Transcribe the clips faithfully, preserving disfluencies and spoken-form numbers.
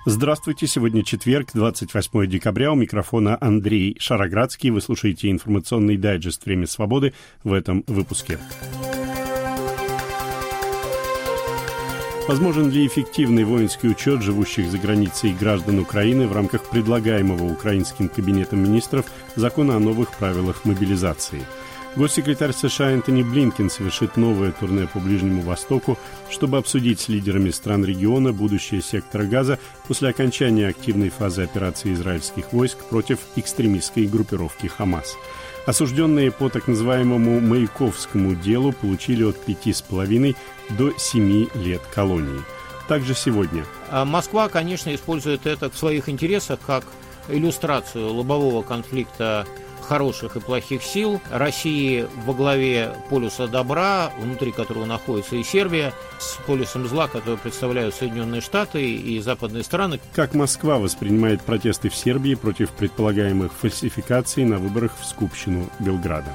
Здравствуйте, сегодня четверг, двадцать восьмое декабря, у микрофона Андрей Шароградский. Вы слушаете информационный дайджест «Время свободы» в этом выпуске. Возможен ли эффективный воинский учет живущих за границей граждан Украины в рамках предлагаемого украинским кабинетом министров закона о новых правилах мобилизации? Госсекретарь США Энтони Блинкен совершит новое турне по Ближнему Востоку, чтобы обсудить с лидерами стран региона будущее сектора Газа после окончания активной фазы операции израильских войск против экстремистской группировки «Хамас». Осужденные по так называемому Маяковскому делу получили от пяти с половиной до семи лет колонии. Также сегодня. Москва, конечно, использует это в своих интересах как иллюстрацию лобового конфликта хороших и плохих сил. России во главе полюса добра, внутри которого находится и Сербия, с полюсом зла, который представляют Соединенные Штаты и западные страны. Как Москва воспринимает протесты в Сербии против предполагаемых фальсификаций на выборах в Скупщину Белграда?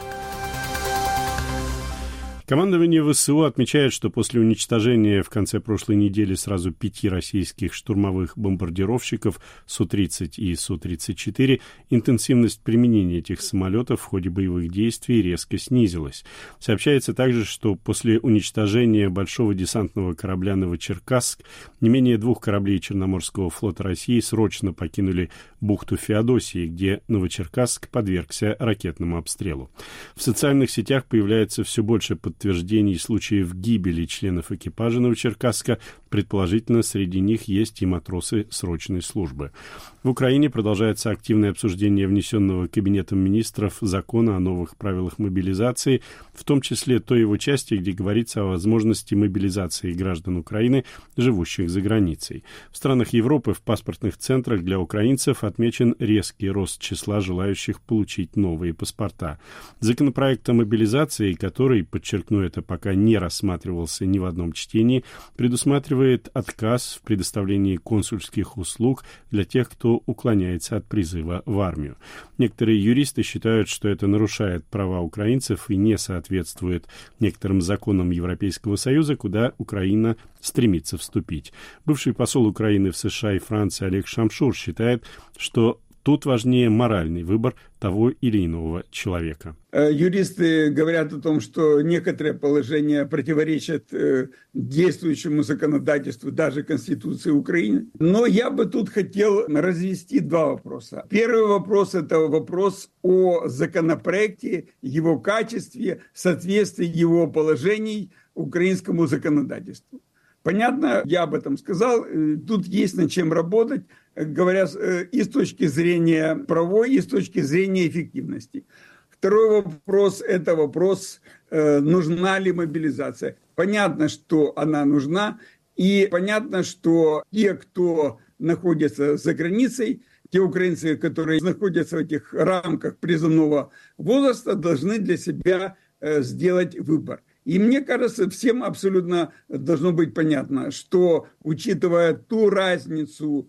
Командование ВСУ отмечает, что после уничтожения в конце прошлой недели сразу пяти российских штурмовых бомбардировщиков Су тридцать и Су тридцать четыре интенсивность применения этих самолетов в ходе боевых действий резко снизилась. Сообщается также, что после уничтожения большого десантного корабля «Новочеркасск» не менее двух кораблей Черноморского флота России срочно покинули бухту Феодосии, где Новочеркасск подвергся ракетному обстрелу. В социальных сетях появляется все больше подтверждений подтверждений случаев гибели членов экипажа Новочеркасска, предположительно, среди них есть и матросы срочной службы. В Украине продолжается активное обсуждение внесенного Кабинетом министров закона о новых правилах мобилизации, в том числе той его части, где говорится о возможности мобилизации граждан Украины, живущих за границей. В странах Европы в паспортных центрах для украинцев отмечен резкий рост числа желающих получить новые паспорта. Законопроект о мобилизации, который, подчеркну, это пока не рассматривался ни в одном чтении, предусматривает отказ в предоставлении консульских услуг для тех, кто уклоняется от призыва в армию. Некоторые юристы считают, что это нарушает права украинцев и не соответствует некоторым законам Европейского Союза, куда Украина стремится вступить. Бывший посол Украины в США и Франции Олег Шамшур считает, что тут важнее моральный выбор того или иного человека. Юристы говорят о том, что некоторые положения противоречат действующему законодательству, даже Конституции Украины. Но я бы тут хотел развести два вопроса. Первый вопрос – это вопрос о законопроекте, его качестве, соответствии его положений украинскому законодательству. Понятно, я об этом сказал, тут есть над чем работать, говоря и с точки зрения правовой, и с точки зрения эффективности. Второй вопрос – это вопрос, нужна ли мобилизация. Понятно, что она нужна, и понятно, что те, кто находится за границей, те украинцы, которые находятся в этих рамках призывного возраста, должны для себя сделать выбор. И мне кажется, всем абсолютно должно быть понятно, что, учитывая ту разницу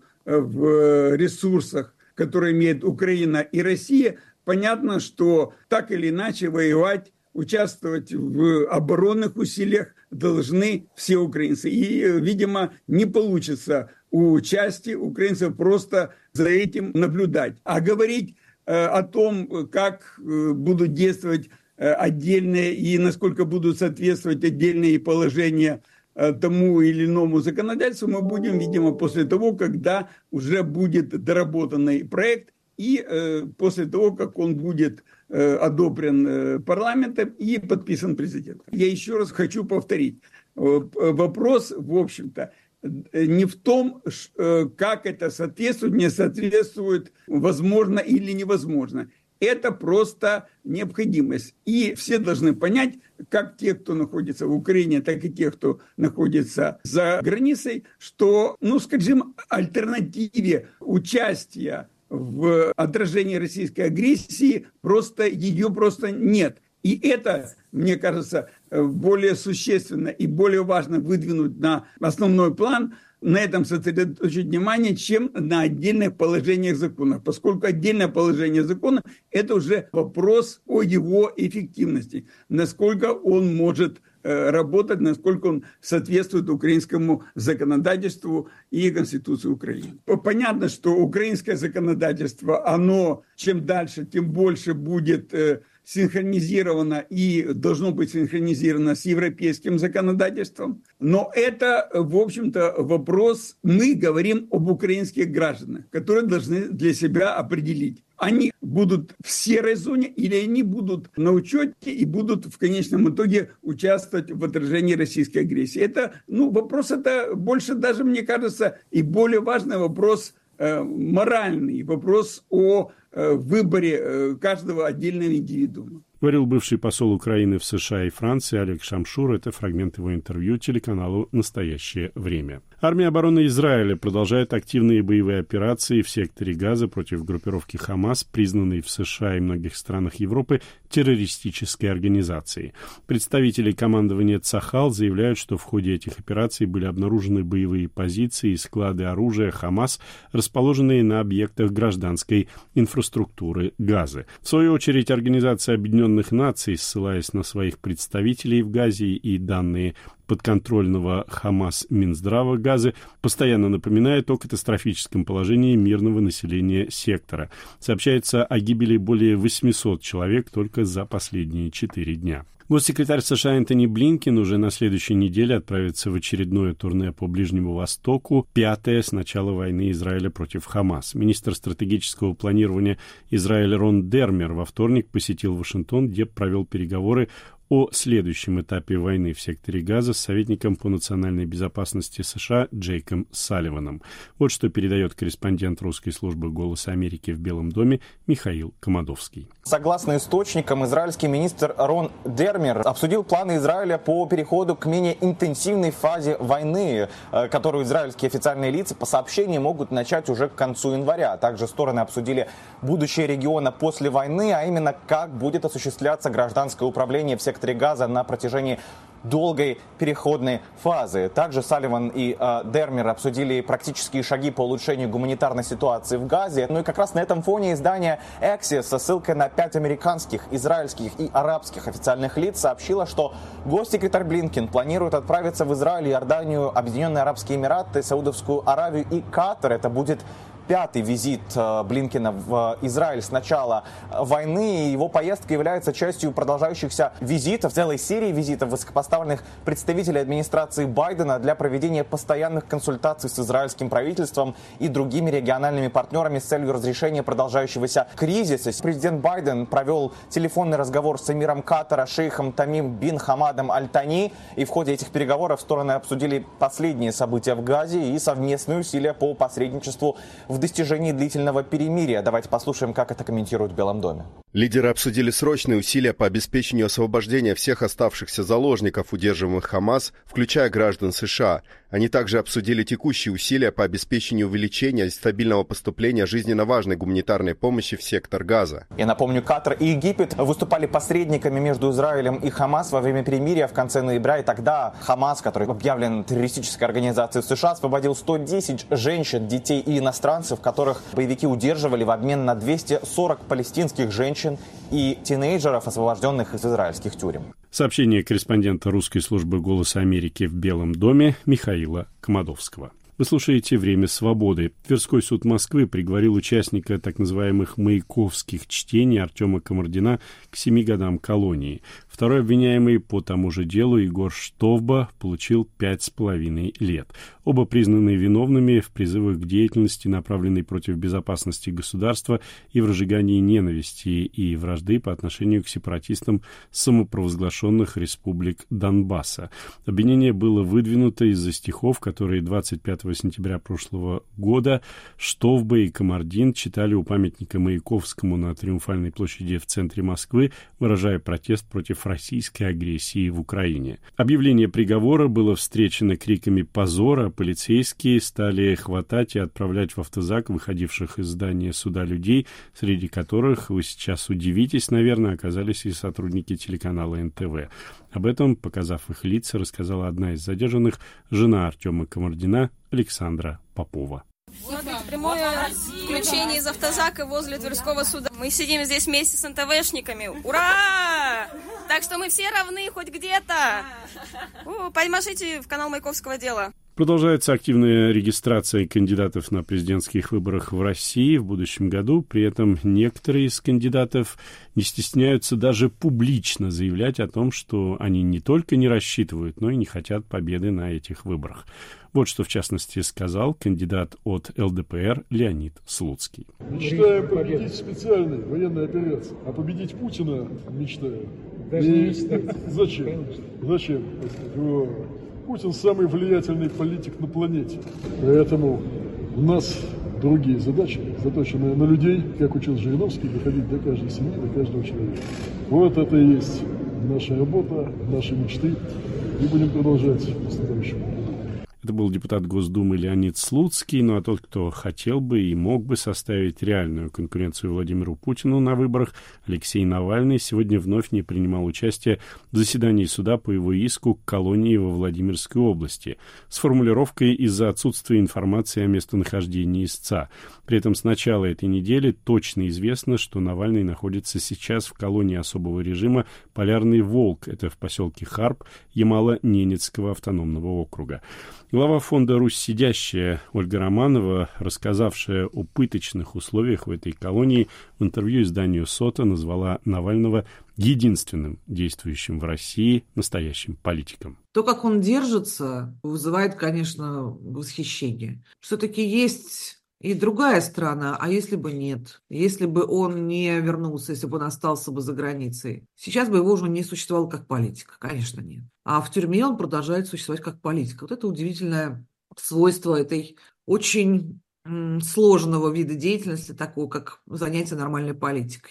в ресурсах, которые имеют Украина и Россия, понятно, что так или иначе воевать, участвовать в оборонных усилиях должны все украинцы. И, видимо, не получится у части украинцев просто за этим наблюдать. А говорить о том, как будут действовать отдельные и насколько будут соответствовать отдельные положения тому или иному законодательству, мы будем, видимо, после того, когда уже будет доработанный проект и э, после того, как он будет э, одобрен э, парламентом и подписан президентом. Я еще раз хочу повторить. Вопрос, в общем-то, не в том, как это соответствует, не соответствует, возможно или невозможно. Это просто необходимость. И все должны понять, как те, кто находится в Украине, так и те, кто находится за границей, что, ну, скажем, альтернативе участия в отражении российской агрессии просто ее просто нет. И это, мне кажется, более существенно и более важно выдвинуть на основной план, на этом сосредоточить внимание, чем на отдельных положениях закона. Поскольку отдельное положение закона – это уже вопрос о его эффективности, насколько он может работать, насколько он соответствует украинскому законодательству и Конституции Украины. Понятно, что украинское законодательство, оно чем дальше, тем больше будет синхронизировано и должно быть синхронизировано с европейским законодательством. Но это, в общем-то, вопрос, мы говорим об украинских гражданах, которые должны для себя определить, они будут в серой зоне или они будут на учете и будут в конечном итоге участвовать в отражении российской агрессии. Это, ну, вопрос это больше даже, мне кажется, и более важный вопрос э, моральный, вопрос о э, выборе э, каждого отдельного индивидуума. Говорил бывший посол Украины в США и Франции Олег Шамшур. Это фрагмент его интервью телеканалу «Настоящее время». Армия обороны Израиля продолжает активные боевые операции в секторе Газа против группировки «Хамас», признанной в США и многих странах Европы террористической организацией. Представители командования Цахал заявляют, что в ходе этих операций были обнаружены боевые позиции и склады оружия «Хамас», расположенные на объектах гражданской инфраструктуры Газы. В свою очередь, Организация Объединенных Наций, ссылаясь на своих представителей в Газе и данные подконтрольного Хамас Минздрава Газы, постоянно напоминает о катастрофическом положении мирного населения сектора. Сообщается о гибели более восемьсот человек только за последние четыре дня. Госсекретарь США Энтони Блинкен уже на следующей неделе отправится в очередное турне по Ближнему Востоку, пятое с начала войны Израиля против Хамас. Министр стратегического планирования Израиля Рон Дермер во вторник посетил Вашингтон, где провел переговоры о следующем этапе войны в секторе Газа с советником по национальной безопасности США Джейком Салливаном. Вот что передает корреспондент русской службы «Голоса Америки» в Белом доме Михаил Комадовский. Согласно источникам, израильский министр Рон Дермер обсудил планы Израиля по переходу к менее интенсивной фазе войны, которую израильские официальные лица по сообщениям могут начать уже к концу января. Также стороны обсудили будущее региона после войны, а именно как будет осуществляться гражданское управление в секторе Газа на протяжении долгой переходной фазы. Также Салливан и э, Дермер обсудили практические шаги по улучшению гуманитарной ситуации в Газе. Ну и как раз на этом фоне издание Axios со ссылкой на пять американских, израильских и арабских официальных лиц сообщило, что госсекретарь Блинкен планирует отправиться в Израиль, Иорданию, Объединенные Арабские Эмираты, Саудовскую Аравию и Катар. Это будет пятый визит Блинкена в Израиль с начала войны. Его поездка является частью продолжающихся визитов, целой серии визитов высокопоставленных представителей администрации Байдена для проведения постоянных консультаций с израильским правительством и другими региональными партнерами с целью разрешения продолжающегося кризиса. Президент Байден провел телефонный разговор с эмиром Катара, шейхом Тамим бин Хамадом Аль-Тани. И в ходе этих переговоров стороны обсудили последние события в Газе и совместные усилия по посредничеству в в достижении длительного перемирия. Давайте послушаем, как это комментируют в Белом доме. Лидеры обсудили срочные усилия по обеспечению освобождения всех оставшихся заложников, удерживаемых Хамас, включая граждан США. Они также обсудили текущие усилия по обеспечению увеличения и стабильного поступления жизненно важной гуманитарной помощи в сектор Газа. Я напомню, Катар и Египет выступали посредниками между Израилем и Хамас во время перемирия в конце ноября. И тогда Хамас, который объявлен террористической организацией в США, освободил сто десять женщин, детей и иностранцев, которых боевики удерживали в обмен на двести сорок палестинских женщин и тинейджеров, освобожденных из израильских тюрем. Сообщение корреспондента русской службы «Голоса Америки» в Белом доме Михаила Комадовского. Вы слушаете «Время свободы». Тверской суд Москвы приговорил участника так называемых маяковских чтений Артема Камардина к семи годам колонии. Второй обвиняемый по тому же делу, Егор Штовба, получил пять с половиной лет. Оба признаны виновными в призывах к деятельности, направленной против безопасности государства и в разжигании ненависти и вражды по отношению к сепаратистам самопровозглашенных республик Донбасса. Обвинение было выдвинуто из-за стихов, которые двадцать пятого сентября прошлого года Штовба и Камардин читали у памятника Маяковскому на Триумфальной площади в центре Москвы, выражая протест против российской агрессии в Украине. Объявление приговора было встречено криками позора, полицейские стали хватать и отправлять в автозак выходивших из здания суда людей, среди которых, вы сейчас удивитесь, наверное, оказались и сотрудники телеканала эн тэ вэ. Об этом, показав их лица, рассказала одна из задержанных, жена Артема Камардина, Александра Попова. Смотрите, прямое включение из автозака возле Тверского суда. Мы сидим здесь вместе с эн тэ вэ шниками. Ура! Так что мы все равны хоть где-то. У, подмашите в канал Маяковского дела. Продолжается активная регистрация кандидатов на президентских выборах в России в будущем году. При этом некоторые из кандидатов не стесняются даже публично заявлять о том, что они не только не рассчитывают, но и не хотят победы на этих выборах. Вот что, в частности, сказал кандидат от эл дэ пэ эр Леонид Слуцкий. Мечтаем победить в специальной военной операции, а победить Путина мечтаем. Даже не мечтаете. Зачем? Зачем? Путин самый влиятельный политик на планете. Поэтому у нас другие задачи, заточенные на людей, как учил Жириновский, доходить до каждой семьи, до каждого человека. Вот это и есть наша работа, наши мечты. И будем продолжать в следующем году. Это был депутат Госдумы Леонид Слуцкий, ну а тот, кто хотел бы и мог бы составить реальную конкуренцию Владимиру Путину на выборах, Алексей Навальный, сегодня вновь не принимал участие в заседании суда по его иску к колонии во Владимирской области с формулировкой «из-за отсутствия информации о местонахождении истца». При этом с начала этой недели точно известно, что Навальный находится сейчас в колонии особого режима «Полярный волк», это в поселке Харп Ямало-Ненецкого автономного округа. Глава фонда «Русь сидящая» Ольга Романова, рассказавшая о пыточных условиях в этой колонии, в интервью изданию «Сота» назвала Навального единственным действующим в России настоящим политиком. То, как он держится, вызывает, конечно, восхищение. Все-таки есть и другая страна, а если бы нет? Если бы он не вернулся, если бы он остался бы за границей? Сейчас бы его уже не существовало как политика, конечно, нет. А в тюрьме он продолжает существовать как политик. Вот это удивительное свойство этой очень м, сложного вида деятельности, такого как занятие нормальной политикой.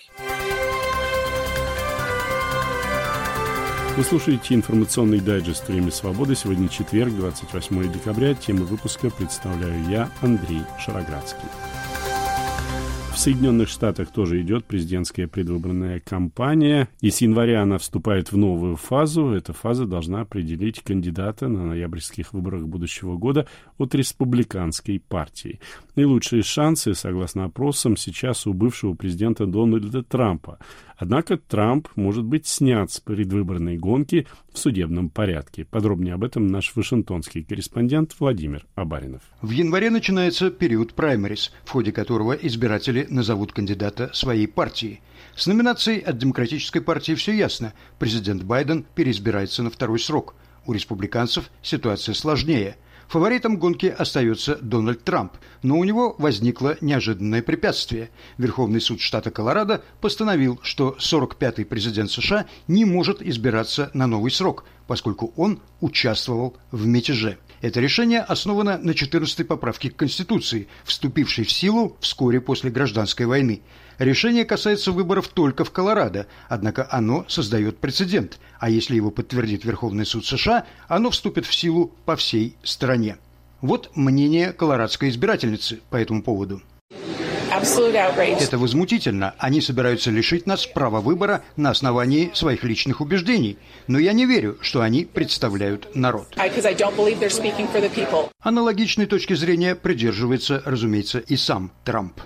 Вы слушаете информационный дайджест «Время свободы». Сегодня четверг, двадцать восьмое декабря. Тему выпуска представляю я, Андрей Шароградский. В Соединенных Штатах тоже идет президентская предвыборная кампания, и с января она вступает в новую фазу. Эта фаза должна определить кандидата на ноябрьских выборах будущего года от республиканской партии. Наилучшие шансы, согласно опросам, сейчас у бывшего президента Дональда Трампа. Однако Трамп может быть снят с предвыборной гонки в судебном порядке. Подробнее об этом наш вашингтонский корреспондент Владимир Абаринов. В январе начинается период праймерис, в ходе которого избиратели назовут кандидата своей партии. С номинацией от Демократической партии все ясно. Президент Байден переизбирается на второй срок. У республиканцев ситуация сложнее. Фаворитом гонки остается Дональд Трамп, но у него возникло неожиданное препятствие. Верховный суд штата Колорадо постановил, что сорок пятый президент США не может избираться на новый срок, поскольку он участвовал в мятеже. Это решение основано на четырнадцатой поправке к Конституции, вступившей в силу вскоре после Гражданской войны. Решение касается выборов только в Колорадо, однако оно создает прецедент, а если его подтвердит Верховный суд США, оно вступит в силу по всей стране. Вот мнение колорадской избирательницы по этому поводу. Это возмутительно. Они собираются лишить нас права выбора на основании своих личных убеждений. Но я не верю, что они представляют народ. Аналогичной точки зрения придерживается, разумеется, и сам Трамп.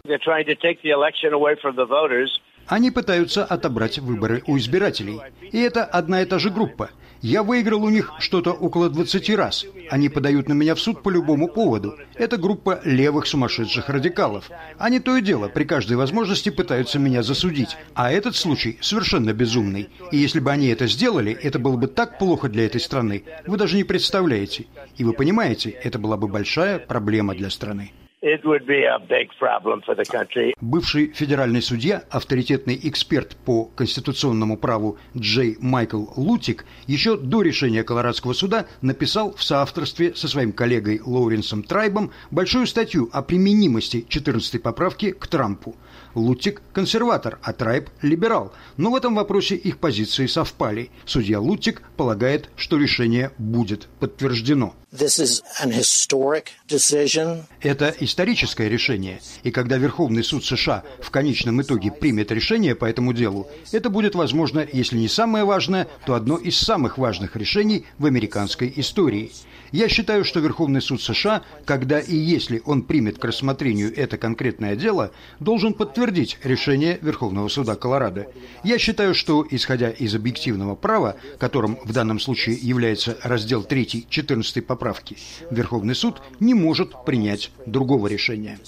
Они пытаются отобрать выборы у избирателей. И это одна и та же группа. Я выиграл у них что-то около двадцати раз. Они подают на меня в суд по любому поводу. Это группа левых сумасшедших радикалов. Они то и дело при каждой возможности пытаются меня засудить. А этот случай совершенно безумный. И если бы они это сделали, это было бы так плохо для этой страны. Вы даже не представляете. И вы понимаете, это была бы большая проблема для страны. It would be a big problem for the country. Бывший федеральный судья, авторитетный эксперт по конституционному праву Джей Майкл Лутик еще до решения Колорадского суда написал в соавторстве со своим коллегой Лоуренсом Трайбом большую статью о применимости четырнадцатой поправки к Трампу. Лутик – консерватор, а Трайб – либерал. Но в этом вопросе их позиции совпали. Судья Лутик полагает, что решение будет подтверждено. This is an historic decision. Это историческое решение. И когда Верховный суд США в конечном итоге примет решение по этому делу, это будет, возможно, если не самое важное, то одно из самых важных решений в американской истории. Я считаю, что Верховный суд США, когда и если он примет к рассмотрению это конкретное дело, должен подтвердить решение Верховного суда Колорадо. Я считаю, что, исходя из объективного права, которым в данном случае является раздел три четырнадцатой поправки, Верховный суд не может принять другого решения.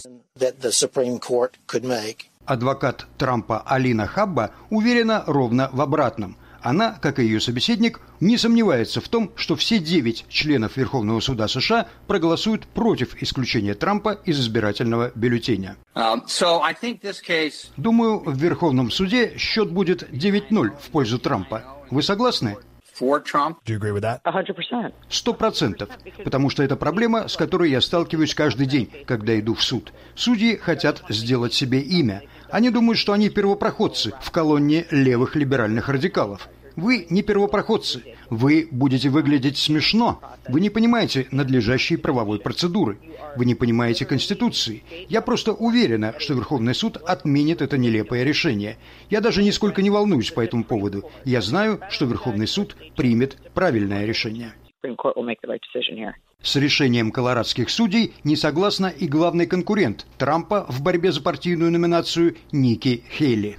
Адвокат Трампа Алина Хабба уверена ровно в обратном. Она, как и ее собеседник, не сомневается в том, что все девять членов Верховного суда США проголосуют против исключения Трампа из избирательного бюллетеня. Um, so I think this case... Думаю, в Верховном суде счет будет девять ноль в пользу Трампа. Вы согласны? Сто процентов. Потому что это проблема, с которой я сталкиваюсь каждый день, когда иду в суд. Судьи хотят сделать себе имя. Они думают, что они первопроходцы в колонне левых либеральных радикалов. Вы не первопроходцы. Вы будете выглядеть смешно. Вы не понимаете надлежащей правовой процедуры. Вы не понимаете Конституции. Я просто уверена, что Верховный суд отменит это нелепое решение. Я даже нисколько не волнуюсь по этому поводу. Я знаю, что Верховный суд примет правильное решение. С решением колорадских судей не согласна и главный конкурент Трампа в борьбе за партийную номинацию Ники Хейли.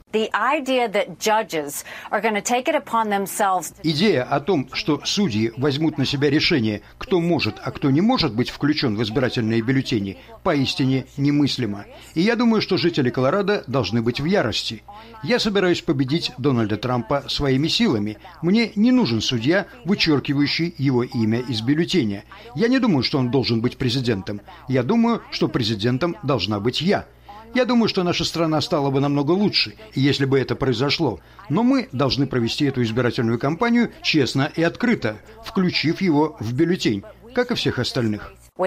Идея о том, что судьи возьмут на себя решение, кто может, а кто не может быть включен в избирательные бюллетени, поистине немыслима. И я думаю, что жители Колорадо должны быть в ярости. Я собираюсь победить Дональда Трампа своими силами. Мне не нужен судья, вычеркивающий его имя из бюллетеня. Я не думаю, что он должен быть президентом. Я думаю, что президентом должна быть я. Я думаю, что наша страна стала бы намного лучше, если бы это произошло. Но мы должны провести эту избирательную кампанию честно и открыто, включив его в бюллетень, как и всех остальных. У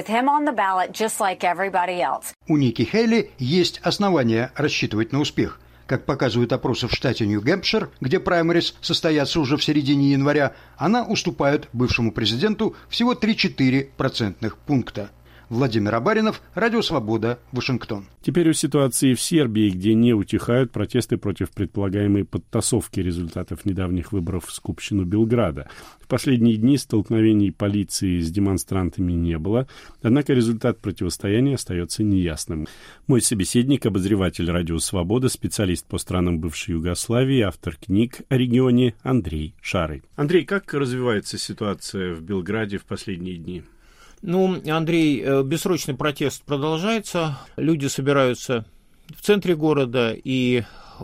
Ники Хейли есть основания рассчитывать на успех. Как показывают опросы в штате Нью-Гэмпшир, где праймерис состоятся уже в середине января, она уступает бывшему президенту всего три-четыре процентных пункта. Владимир Абаринов, Радио Свобода, Вашингтон. Теперь о ситуации в Сербии, где не утихают протесты против предполагаемой подтасовки результатов недавних выборов в Скупщину Белграда. В последние дни столкновений полиции с демонстрантами не было, однако результат противостояния остается неясным. Мой собеседник, обозреватель Радио Свобода, специалист по странам бывшей Югославии, автор книг о регионе Андрей Шарый. Андрей, как развивается ситуация в Белграде в последние дни? Ну, Андрей, бессрочный протест продолжается. Люди собираются в центре города и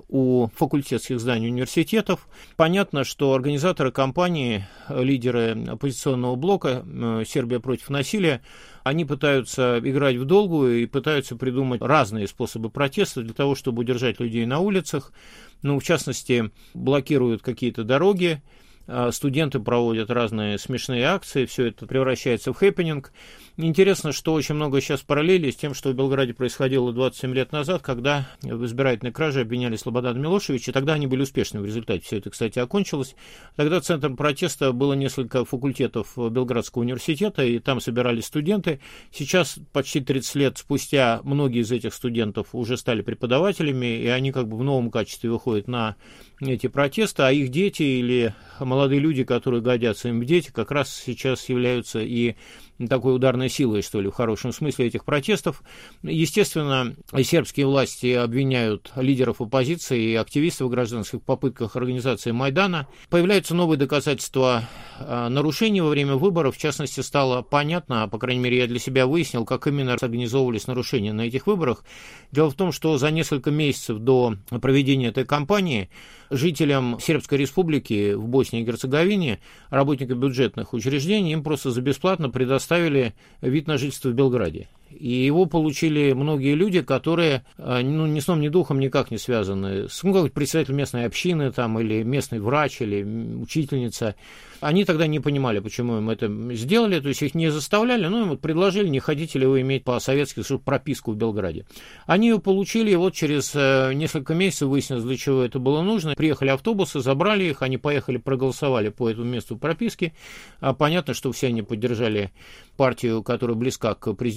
у факультетских зданий университетов. Понятно, что организаторы кампании, лидеры оппозиционного блока «Сербия против насилия», они пытаются играть в долгую и пытаются придумать разные способы протеста для того, чтобы удержать людей на улицах. Ну, в частности, блокируют какие-то дороги, студенты проводят разные смешные акции, все это превращается в хэппининг. Интересно, что очень много сейчас параллелей с тем, что в Белграде происходило двадцать семь лет назад, когда в избирательной краже обвиняли Слободана Милошевича, тогда они были успешны в результате. Все это, кстати, окончилось. Тогда центром протеста было несколько факультетов Белградского университета, и там собирались студенты. Сейчас, почти тридцать лет спустя, многие из этих студентов уже стали преподавателями, и они как бы в новом качестве выходят на эти протесты, а их дети или молодые люди, которые годятся им в дети, как раз сейчас являются и такой ударной силой, что ли, в хорошем смысле этих протестов. Естественно, сербские власти обвиняют лидеров оппозиции и активистов в гражданских попытках организации Майдана. Появляются новые доказательства нарушений во время выборов. В частности, стало понятно, по крайней мере, я для себя выяснил, как именно организовывались нарушения на этих выборах. Дело в том, что за несколько месяцев до проведения этой кампании жителям Сербской республики в Боснии и Герцеговине, работникам бюджетных учреждений, им просто за бесплатно предоставили вид на жительство в Белграде. И его получили многие люди, которые ну, ни сном, ни духом никак не связаны с ну, как представитель местной общины там, или местный врач, или учительница. Они тогда не понимали, почему им это сделали, то есть их не заставляли, но им вот предложили, не хотите ли вы иметь по-советски прописку в Белграде. Они ее получили, и вот через несколько месяцев выяснилось, для чего это было нужно. Приехали автобусы, забрали их, они поехали, проголосовали по этому месту прописки. Понятно, что все они поддержали партию, которая близка к президенту Александру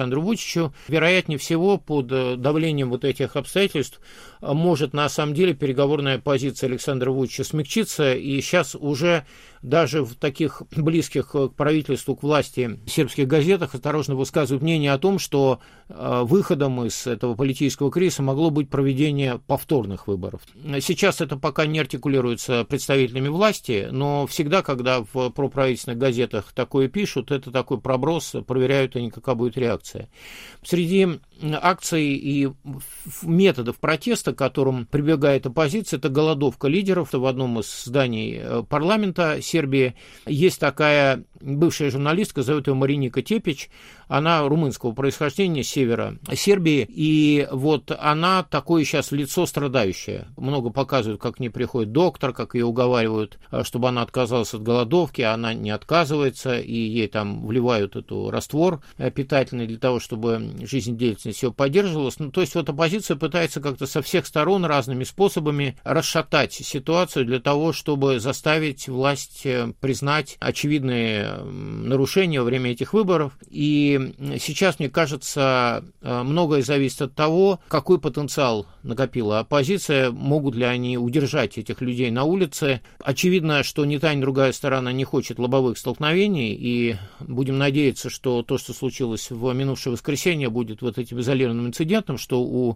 Александру Вучичу. Вероятнее всего, под давлением вот этих обстоятельств может на самом деле переговорная позиция Александра Вучича смягчиться, и сейчас уже даже в таких близких к правительству, к власти сербских газетах осторожно высказывают мнение о том, что выходом из этого политического кризиса могло быть проведение повторных выборов. Сейчас это пока не артикулируется представителями власти, но всегда, когда в проправительственных газетах такое пишут, это такой проброс, проверяют они, какая будет реакция. Среди акций и методов протеста, к которым прибегает оппозиция, это голодовка лидеров. В одном из зданий парламента Сербии есть такая бывшая журналистка, зовут ее Мариника Тепич, она румынского происхождения, с севера Сербии, и вот она такое сейчас лицо страдающее. Много показывают, как к ней приходит доктор, как ее уговаривают, чтобы она отказалась от голодовки, она не отказывается, и ей там вливают эту раствор питательный для того, чтобы жизнедеятельность ее поддерживалась. Ну, то есть вот оппозиция пытается как-то со всех сторон разными способами расшатать ситуацию для того, чтобы заставить власть признать очевидные нарушения во время этих выборов. И сейчас, мне кажется, многое зависит от того, какой потенциал накопила оппозиция, могут ли они удержать этих людей на улице. Очевидно, что ни та, ни другая сторона не хочет лобовых столкновений, и будем надеяться, что то, что случилось в минувшее воскресенье, будет вот этим изолированным инцидентом, что у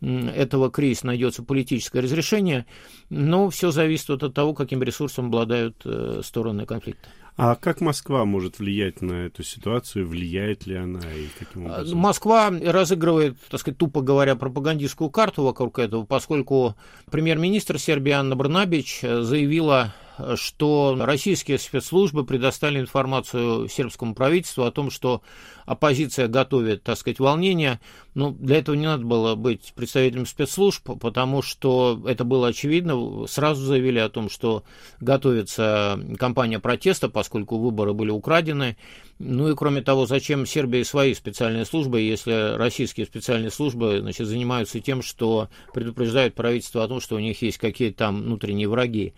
этого кризиса найдется политическое разрешение, но все зависит от того, каким ресурсом обладают стороны конфликта. А как Москва может влиять на эту ситуацию? Влияет ли она и каким образом? Москва разыгрывает, так сказать, тупо говоря, пропагандистскую карту вокруг этого, поскольку премьер-министр Сербии Анна Брнабич заявила, что российские спецслужбы предоставили информацию сербскому правительству о том, что оппозиция готовит, так сказать, волнения. Ну, для этого не надо было быть представителем спецслужб, потому что это было очевидно. Сразу заявили о том, что готовится кампания протеста, поскольку выборы были украдены. Ну и кроме того, зачем Сербии свои специальные службы, если российские специальные службы, значит, занимаются тем, что предупреждают правительство о том, что у них есть какие-то там внутренние враги.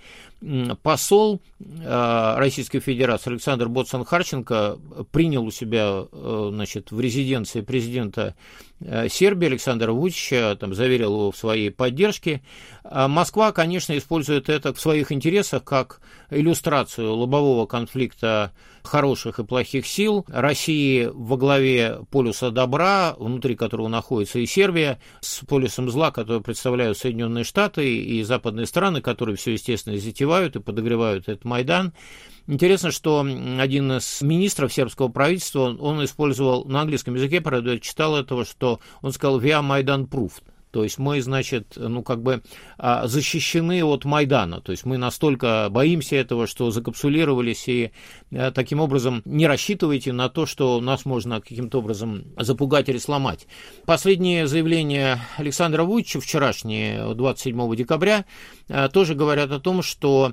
Посол э, Российской Федерации Александр Боцан-Харченко принял у себя, э, значит, в резиденции президента э, Сербии Александра Вучича, там, заверил его в своей поддержке. А Москва, конечно, использует это в своих интересах как иллюстрацию лобового конфликта хороших и плохих сил. России во главе полюса добра, внутри которого находится и Сербия, с полюсом зла, который представляют Соединенные Штаты и западные страны, которые все, естественно, затевают и подогревают этот Майдан. Интересно, что один из министров сербского правительства, он использовал на английском языке, правда, я читал этого, что он сказал «We are Майдан proof». То есть мы, значит, ну, как бы защищены от Майдана. То есть мы настолько боимся этого, что закапсулировались, и таким образом не рассчитывайте на то, что нас можно каким-то образом запугать или сломать. Последние заявления Александра Вучича, вчерашние, двадцать седьмого декабря, тоже говорят о том, что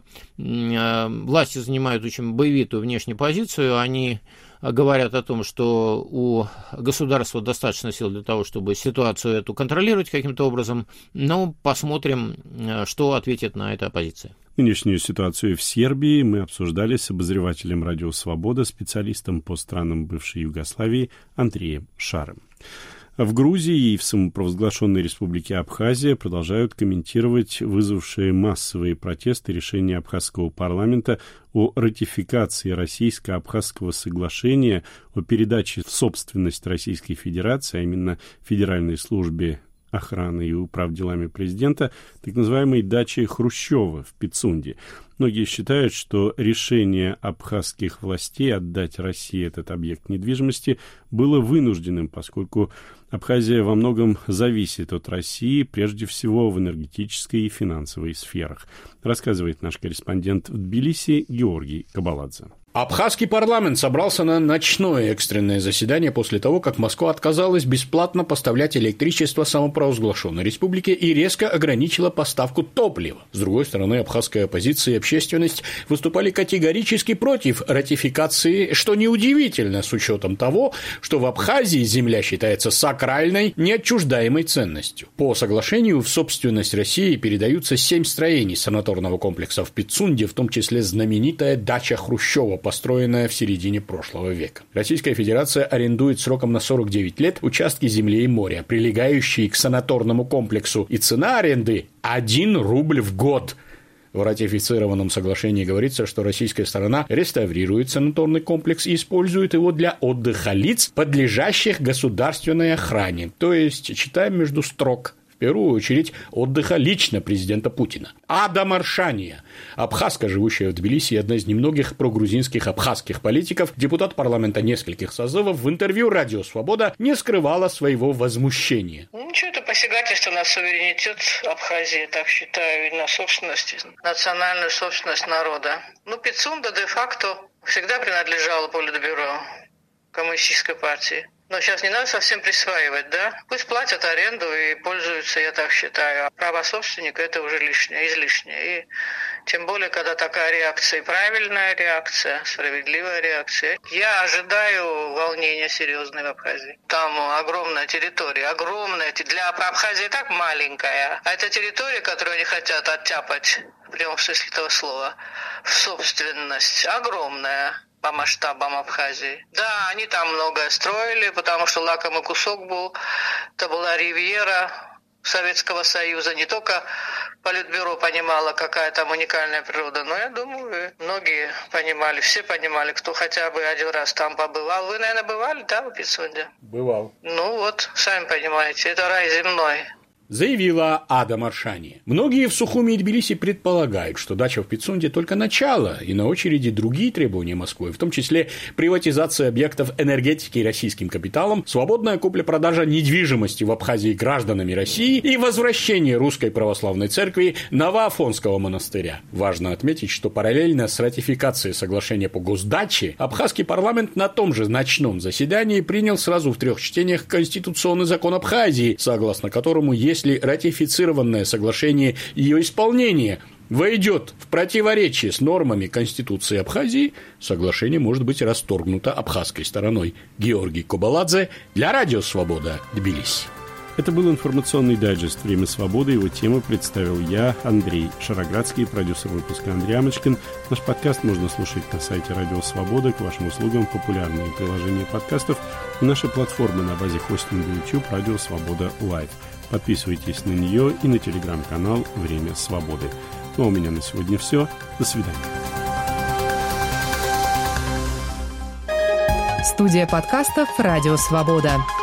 власти занимают очень боевитую внешнюю позицию. Они говорят о том, что у государства достаточно сил для того, чтобы ситуацию эту контролировать каким-то образом, но посмотрим, что ответит на это оппозиция. Нынешнюю ситуацию в Сербии мы обсуждали с обозревателем «Радио Свобода», специалистом по странам бывшей Югославии Андреем Шаром. В Грузии и в самопровозглашенной республике Абхазия продолжают комментировать вызвавшие массовые протесты решения абхазского парламента о ратификации российско-абхазского соглашения о передаче в собственность Российской Федерации, а именно Федеральной службе охраны и управ делами президента, так называемой дачи Хрущева в Пицунде. Многие считают, что решение абхазских властей отдать России этот объект недвижимости было вынужденным, поскольку Абхазия во многом зависит от России, прежде всего в энергетической и финансовой сферах, рассказывает наш корреспондент в Тбилиси Георгий Кабаладзе. Абхазский парламент собрался на ночное экстренное заседание после того, как Москва отказалась бесплатно поставлять электричество самопровозглашенной республике и резко ограничила поставку топлива. С другой стороны, абхазская оппозиция и общественность выступали категорически против ратификации, что неудивительно с учетом того, что в Абхазии земля считается сакральной, неотчуждаемой ценностью. По соглашению в собственность России передаются семь строений санаторного комплекса в Пицунде, в том числе знаменитая дача Хрущева искусство, построенное в середине прошлого века. Российская Федерация арендует сроком на сорок девять лет участки земли и моря, прилегающие к санаторному комплексу, и цена аренды – один рубль в год. В ратифицированном соглашении говорится, что российская сторона реставрирует санаторный комплекс и использует его для отдыха лиц, подлежащих государственной охране. То есть, читаем между строк, в первую очередь, отдыха лично президента Путина. Ада Маршания, абхазка, живущая в Тбилиси, одна из немногих прогрузинских абхазских политиков, депутат парламента нескольких созывов, в интервью «Радио Свобода» не скрывала своего возмущения. Ну, что это посягательство на суверенитет Абхазии, так считаю, и на собственность, национальную собственность народа. Ну, Пицунда де-факто всегда принадлежала Политбюро Коммунистической партии. Но сейчас не надо совсем присваивать, да? Пусть платят аренду и пользуются, я так считаю. А право собственника – это уже лишнее, излишнее. И тем более, когда такая реакция, и правильная реакция, справедливая реакция. Я ожидаю волнения серьезной в Абхазии. Там огромная территория, огромная. Для Абхазии так маленькая. А это территория, которую они хотят оттяпать, в прямом смысле этого слова, в собственность, огромная по масштабам Абхазии. Да, они там многое строили, потому что лакомый кусок был. Это была ривьера Советского Союза. Не только Политбюро понимало, какая там уникальная природа, но я думаю, многие понимали, все понимали, кто хотя бы один раз там побывал. Вы, наверное, бывали, да, в Пицунде? Бывал. Ну вот, сами понимаете, это рай земной. Заявила Ада Маршания. Многие в Сухуми и Тбилиси предполагают, что дача в Пицунде только начало, и на очереди другие требования Москвы, в том числе приватизация объектов энергетики российским капиталом, свободная купля-продажа недвижимости в Абхазии гражданами России и возвращение Русской Православной Церкви Новоафонского монастыря. Важно отметить, что параллельно с ратификацией соглашения по госдаче, абхазский парламент на том же ночном заседании принял сразу в трех чтениях Конституционный закон Абхазии, согласно которому есть если ратифицированное соглашение и ее исполнение войдет в противоречие с нормами Конституции Абхазии, соглашение может быть расторгнуто абхазской стороной. Георгий Кобаладзе для Радио Свобода, Тбилиси. Это был информационный дайджест «Время свободы». Его тему представил я, Андрей Шароградский, продюсер выпуска Андрей Амочкин. Наш подкаст можно слушать на сайте Радио Свобода. К вашим услугам популярные приложения подкастов и наши платформы на базе хостинга YouTube «Радио Свобода Лайв». Подписывайтесь на нее и на телеграм-канал «Время свободы». Ну а у меня на сегодня все. До свидания. Студия подкастов «Радио Свобода».